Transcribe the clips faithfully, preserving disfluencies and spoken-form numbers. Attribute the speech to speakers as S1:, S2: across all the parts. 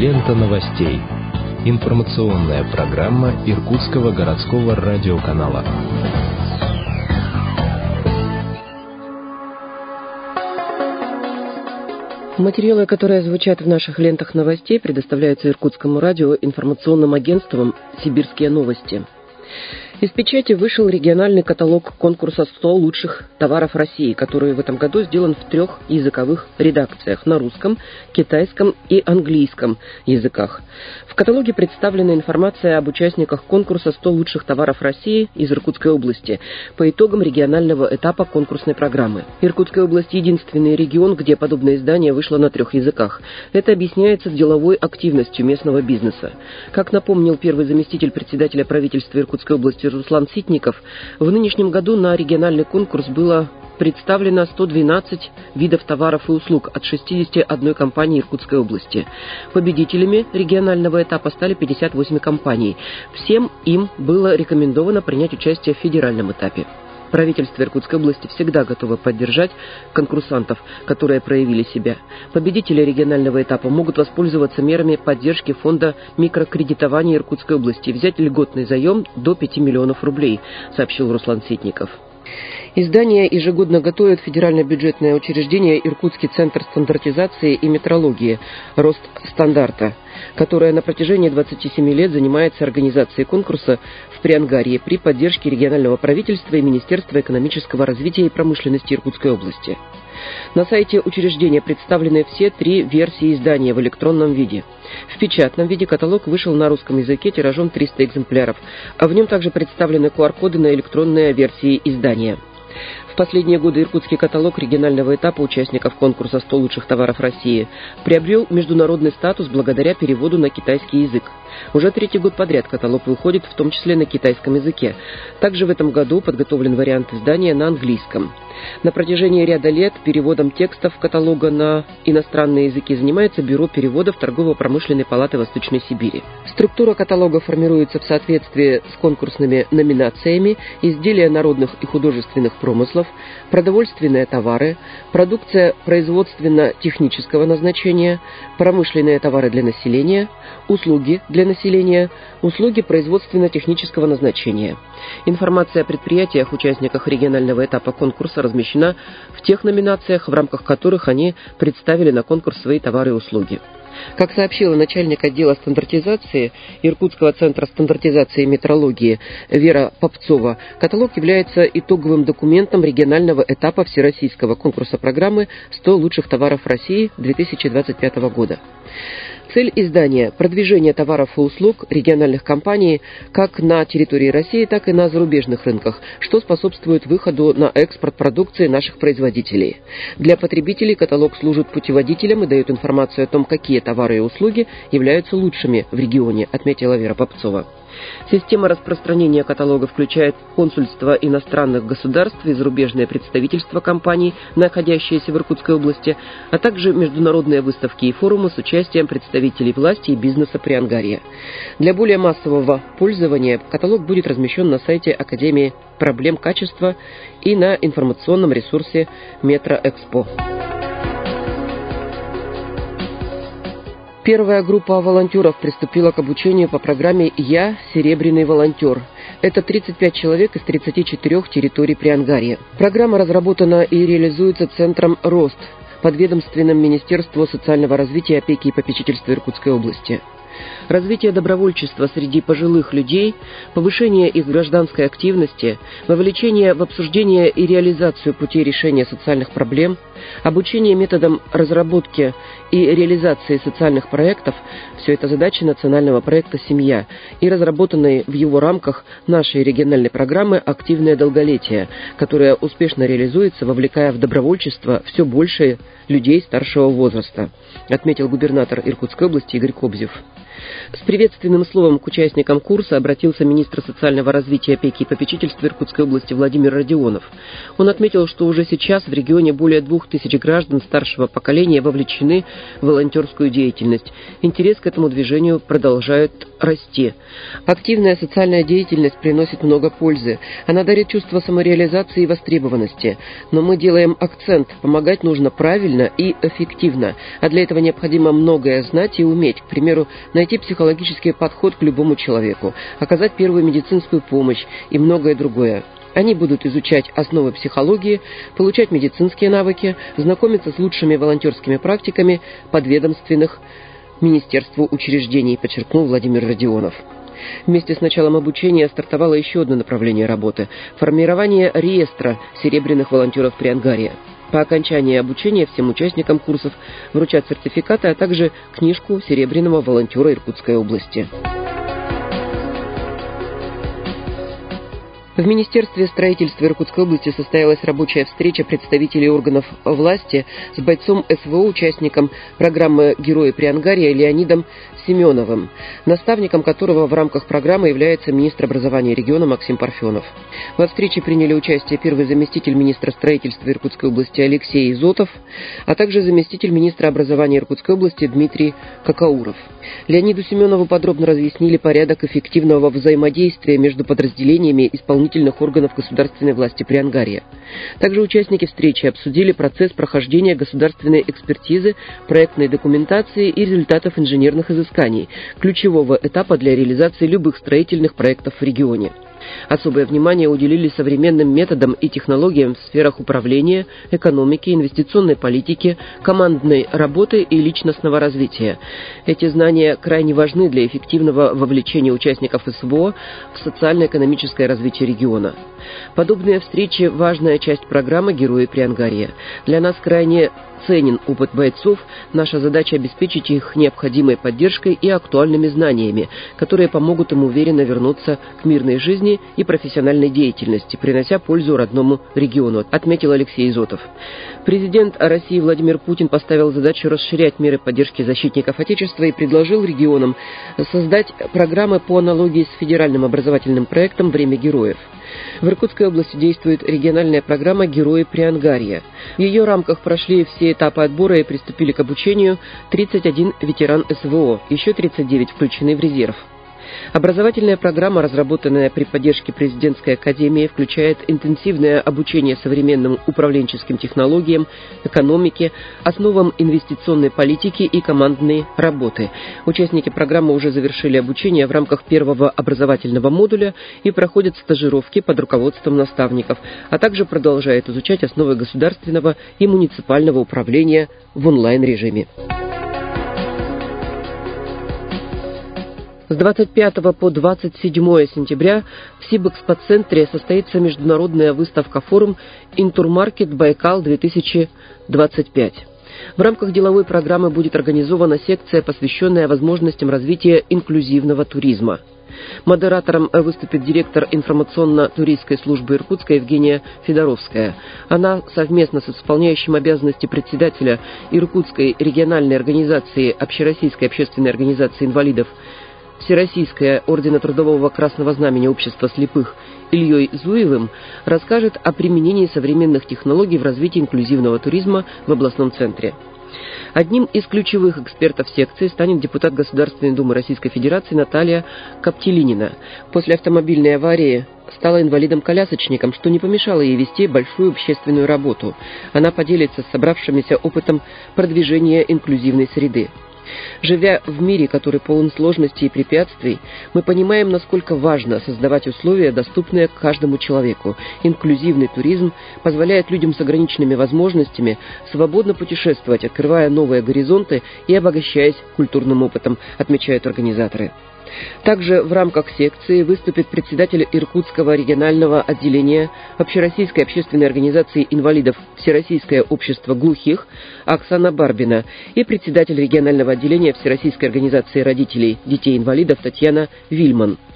S1: Лента новостей. Информационная программа Иркутского городского радиоканала.
S2: Материалы, которые звучат в наших лентах новостей, предоставляются Иркутскому радио информационным агентством «Сибирские новости». Из печати вышел региональный каталог конкурса сто лучших товаров России, который в этом году сделан в трех языковых редакциях – на русском, китайском и английском языках. В каталоге представлена информация об участниках конкурса сто лучших товаров России из Иркутской области по итогам регионального этапа конкурсной программы. Иркутская область – единственный регион, где подобное издание вышло на трех языках. Это объясняется деловой активностью местного бизнеса. Как напомнил первый заместитель председателя правительства Иркутской области Руслан Ситников, в нынешнем году на региональный конкурс было представлено сто двенадцать видов товаров и услуг от шестидесяти одной компании Иркутской области. Победителями регионального этапа стали пятьдесят восемь компаний. Всем им было рекомендовано принять участие в федеральном этапе. Правительство Иркутской области всегда готово поддержать конкурсантов, которые проявили себя. Победители регионального этапа могут воспользоваться мерами поддержки фонда микрокредитования Иркутской области и взять льготный заем до пяти миллионов рублей, сообщил Руслан Ситников. Издание ежегодно готовит федеральное бюджетное учреждение Иркутский центр стандартизации и метрологии «Ростстандарта», которое на протяжении двадцати семи лет занимается организацией конкурса в Приангарье при поддержке регионального правительства и Министерства экономического развития и промышленности Иркутской области. На сайте учреждения представлены все три версии издания в электронном виде. В печатном виде каталог вышел на русском языке тиражом триста экземпляров, а в нем также представлены ку ар коды на электронные версии издания. В последние годы иркутский каталог регионального этапа участников конкурса сто лучших товаров России приобрел международный статус благодаря переводу на китайский язык. Уже третий год подряд каталог выходит в том числе на китайском языке. Также в этом году подготовлен вариант издания на английском. На протяжении ряда лет переводом текстов каталога на иностранные языки занимается Бюро переводов Торгово-промышленной палаты Восточной Сибири. Структура каталога формируется в соответствии с конкурсными номинациями: изделия народных и художественных промыслов, продовольственные товары, продукция производственно-технического назначения, промышленные товары для населения, услуги для населения, услуги производственно-технического назначения. Информация о предприятиях, участниках регионального этапа конкурса, размещена в тех номинациях, в рамках которых они представили на конкурс свои товары и услуги. Как сообщила начальник отдела стандартизации Иркутского центра стандартизации и метрологии Вера Попцова, каталог является итоговым документом регионального этапа всероссийского конкурса программы сто лучших товаров России две тысячи двадцать пятого года. Цель издания – продвижение товаров и услуг региональных компаний как на территории России, так и на зарубежных рынках, что способствует выходу на экспорт продукции наших производителей. Для потребителей каталог служит путеводителем и дает информацию о том, какие товары и услуги являются лучшими в регионе, отметила Вера Попцова. Система распространения каталога включает консульства иностранных государств и зарубежные представительства компаний, находящиеся в Иркутской области, а также международные выставки и форумы с участием представителей власти и бизнеса Приангарья. Для более массового пользования каталог будет размещен на сайте Академии проблем качества и на информационном ресурсе Метроэкспо. Первая группа волонтеров приступила к обучению по программе «Я – серебряный волонтер». Это тридцать пять человек из тридцати четырёх территорий Приангарья. Программа разработана и реализуется Центром «Рост», подведомственным Министерству социального развития, опеки и попечительства Иркутской области. Развитие добровольчества среди пожилых людей, повышение их гражданской активности, вовлечение в обсуждение и реализацию путей решения социальных проблем, обучение методам разработки и реализации социальных проектов – все это задачи национального проекта «Семья» и разработанной в его рамках нашей региональной программы «Активное долголетие», которая успешно реализуется, вовлекая в добровольчество все больше людей старшего возраста, отметил губернатор Иркутской области Игорь Кобзев. С приветственным словом к участникам курса обратился министр социального развития, опеки и попечительства Иркутской области Владимир Родионов. Он отметил, что уже сейчас в регионе более двух тысяч граждан старшего поколения вовлечены в волонтерскую деятельность. Интерес к этому движению продолжает расти. Активная социальная деятельность приносит много пользы. Она дарит чувство самореализации и востребованности. Но мы делаем акцент – помогать нужно правильно и эффективно. А для этого необходимо многое знать и уметь. К примеру, найти психологический подход к любому человеку, оказать первую медицинскую помощь и многое другое. Они будут изучать основы психологии, получать медицинские навыки, знакомиться с лучшими волонтерскими практиками подведомственных министерству учреждений, подчеркнул Владимир Родионов. Вместе с началом обучения стартовало еще одно направление работы – формирование реестра серебряных волонтеров Приангария. По окончании обучения всем участникам курсов вручат сертификаты, а также книжку серебряного волонтера Иркутской области. В Министерстве строительства Иркутской области состоялась рабочая встреча представителей органов власти с бойцом эс вэ о, участником программы «Герои Приангария» Леонидом Семеновым, наставником которого в рамках программы является министр образования региона Максим Парфенов. Во встрече приняли участие первый заместитель министра строительства Иркутской области Алексей Изотов, а также заместитель министра образования Иркутской области Дмитрий Какауров. Леониду Семенову подробно разъяснили порядок эффективного взаимодействия между подразделениями исполнительных органов государственной власти Приангария. Также участники встречи обсудили процесс прохождения государственной экспертизы, проектной документации и результатов инженерных изысканий, ключевого этапа для реализации любых строительных проектов в регионе. Особое внимание уделили современным методам и технологиям в сферах управления, экономики, инвестиционной политики, командной работы и личностного развития. Эти знания крайне важны для эффективного вовлечения участников эс вэ о в социально-экономическое развитие региона. Подобные встречи – важная часть программы «Герои Приангария». Для нас крайне ценен опыт бойцов, наша задача обеспечить их необходимой поддержкой и актуальными знаниями, которые помогут им уверенно вернуться к мирной жизни и профессиональной деятельности, принося пользу родному региону, отметил Алексей Изотов. Президент России Владимир Путин поставил задачу расширять меры поддержки защитников Отечества и предложил регионам создать программы по аналогии с федеральным образовательным проектом «Время героев». В Иркутской области действует региональная программа «Герои Приангария». В ее рамках прошли все этапы отбора и приступили к обучению тридцать один ветеран эс вэ о, еще тридцать девять включены в резерв. Образовательная программа, разработанная при поддержке президентской академии, включает интенсивное обучение современным управленческим технологиям, экономике, основам инвестиционной политики и командной работы. Участники программы уже завершили обучение в рамках первого образовательного модуля и проходят стажировки под руководством наставников, а также продолжают изучать основы государственного и муниципального управления в онлайн-режиме. С двадцать пятого по двадцать седьмое сентября в Сибэкспоцентре состоится международная выставка-форум «Интурмаркет Байкал-две тысячи двадцать пять». В рамках деловой программы будет организована секция, посвященная возможностям развития инклюзивного туризма. Модератором выступит директор информационно-туристской службы Иркутска Евгения Федоровская. Она совместно с исполняющим обязанности председателя Иркутской региональной организации Общероссийской общественной организации инвалидов Всероссийское Ордена Трудового Красного Знамени Общества слепых Ильей Зуевым расскажет о применении современных технологий в развитии инклюзивного туризма в областном центре. Одним из ключевых экспертов секции станет депутат Государственной Думы Российской Федерации Наталья Коптелинина. После автомобильной аварии стала инвалидом-колясочником, что не помешало ей вести большую общественную работу. Она поделится с собравшимися опытом продвижения инклюзивной среды. Живя в мире, который полон сложностей и препятствий, мы понимаем, насколько важно создавать условия, доступные каждому человеку. Инклюзивный туризм позволяет людям с ограниченными возможностями свободно путешествовать, открывая новые горизонты и обогащаясь культурным опытом, отмечают организаторы. Также в рамках секции выступит председатель Иркутского регионального отделения Общероссийской общественной организации инвалидов Всероссийское общество глухих Оксана Барбина и председатель регионального отделения Всероссийской организации родителей детей-инвалидов Татьяна Вильман.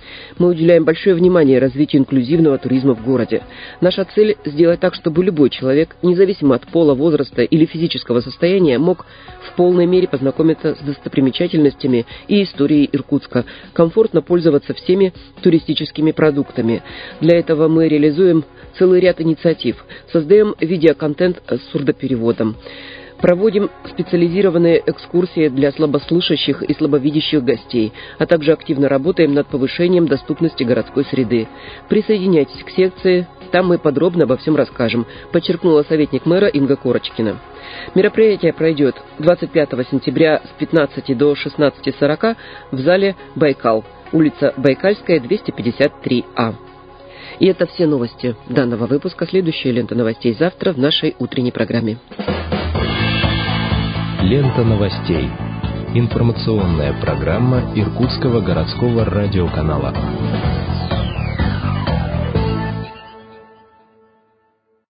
S2: Мы уделяем большое внимание развитию инклюзивного туризма в городе. Наша цель – сделать так, чтобы любой человек, независимо от пола, возраста или физического состояния, мог в полной мере познакомиться с достопримечательностями и историей Иркутска, комфортно пользоваться всеми туристическими продуктами. Для этого мы реализуем целый ряд инициатив, создаем видеоконтент с сурдопереводом, проводим специализированные экскурсии для слабослышащих и слабовидящих гостей, а также активно работаем над повышением доступности городской среды. Присоединяйтесь к секции, там мы подробно обо всем расскажем, подчеркнула советник мэра Инга Корочкина. Мероприятие пройдет двадцать пятого сентября с пятнадцати до шестнадцати сорока в зале «Байкал», улица Байкальская, двести пятьдесят три А. И это все новости данного выпуска. Следующая лента новостей завтра в нашей утренней программе.
S1: Лента новостей. Информационная программа Иркутского городского радиоканала.